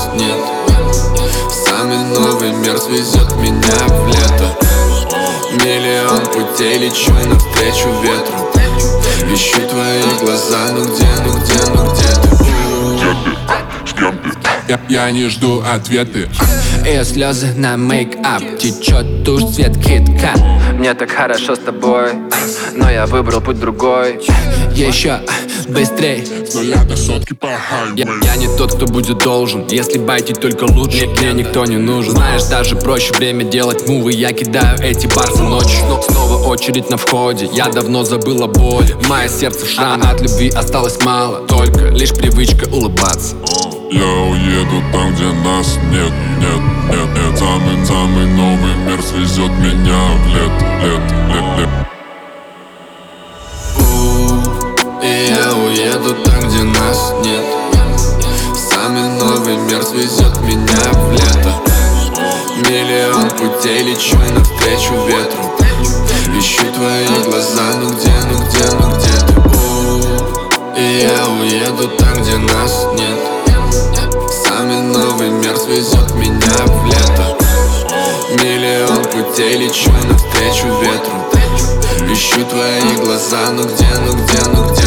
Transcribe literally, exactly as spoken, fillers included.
нет. Самый новый мир свезет меня в лето. Миллион путей лечу навстречу ветру. Ищу твои глаза, ну где, ну где, ну где ты? Я, я не жду ответы. Ее слезы на мейкап, течет тушь, цвет кит-кат. Мне так хорошо с тобой, но я выбрал путь другой. Еще быстрей, С нуля до сотки по я, хайвей. я не тот, кто будет должен. Если байтить только лучше, мне никто не нужен. Знаешь, даже проще время делать мувы. Я кидаю эти барсы ночью, но снова очередь на входе. Я давно забыл о боли, мое сердце в шраме. От любви осталось мало, только лишь привычка улыбаться. Я уеду там, где нас нет, нет, нет, нет. Самый, самый новый мир свезет меня в лето, лето, лето, лето. И я уеду там, где нас нет. Самый новый мир свезет меня в лето. Миллион путей лечу навстречу ветру. Ищу твои глаза, ну где, ну где, ну где ты? И я уеду там, где нас нет. Самый новый мир свезет меня в лето. Миллион путей лечу навстречу ветру. Ищу твои глаза, ну где, ну где, ну где?